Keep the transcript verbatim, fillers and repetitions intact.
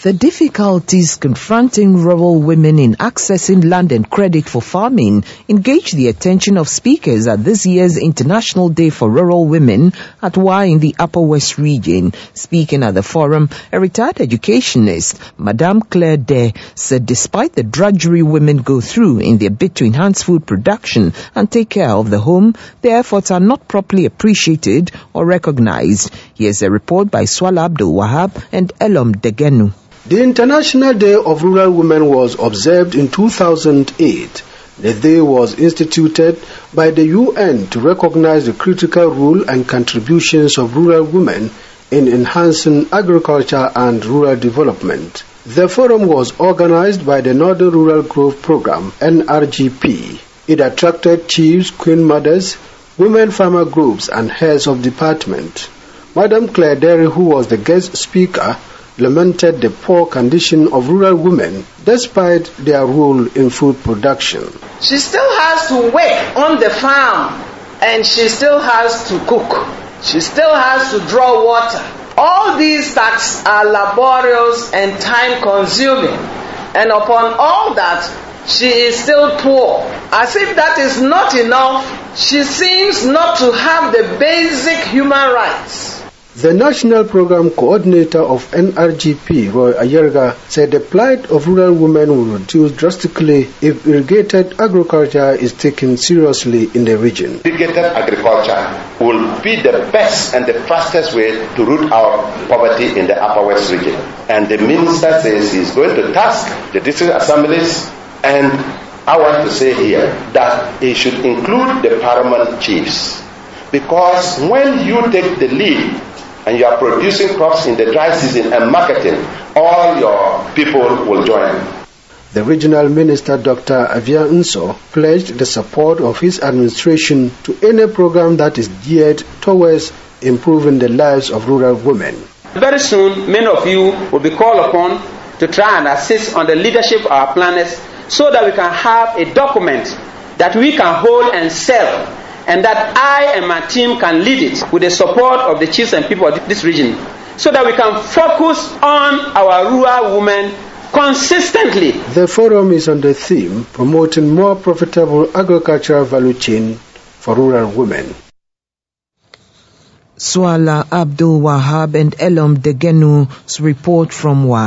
The difficulties confronting rural women in accessing land and credit for farming engaged the attention of speakers at this year's International Day for Rural Women at Y in the Upper West region. Speaking at the forum, a retired educationist, Madame Claire Day, said despite the drudgery women go through in their bid to enhance food production and take care of the home, their efforts are not properly appreciated or recognized. Here's a report by Swala Abdul Wahab and Elom Degenu. The International Day of Rural Women was observed in two thousand eight. The day was instituted by the U N to recognize the critical role and contributions of rural women in enhancing agriculture and rural development. The forum was organized by the Northern Rural Growth Program, N R G P. It attracted chiefs, queen mothers, women farmer groups, and heads of department. Madam Claire Derry, who was the guest speaker, lamented the poor condition of rural women despite their role in food production. She still has to work on the farm and she still has to cook. She still has to draw water. All these tasks are laborious and time consuming, and upon all that she is still poor. As if that is not enough, she seems not to have the basic human rights. The National Program Coordinator of N R G P, Roy Ayerga, said the plight of rural women will reduce drastically if irrigated agriculture is taken seriously in the region. Irrigated agriculture will be the best and the fastest way to root out poverty in the Upper West region. And the minister says he's going to task the district assemblies, and I want to say here that he should include the paramount chiefs, because when you take the lead and you are producing crops in the dry season and marketing, all your people will join. The regional minister, Doctor Avia Nso, pledged the support of his administration to any program that is geared towards improving the lives of rural women. Very soon, many of you will be called upon to try and assist on the leadership of our planners so that we can have a document that we can hold and sell, and that I and my team can lead it with the support of the chiefs and people of this region, so that we can focus on our rural women consistently. The forum is on the theme promoting more profitable agricultural value chain for rural women. Swala Abdul Wahab and Elom Degenu's report from Wa.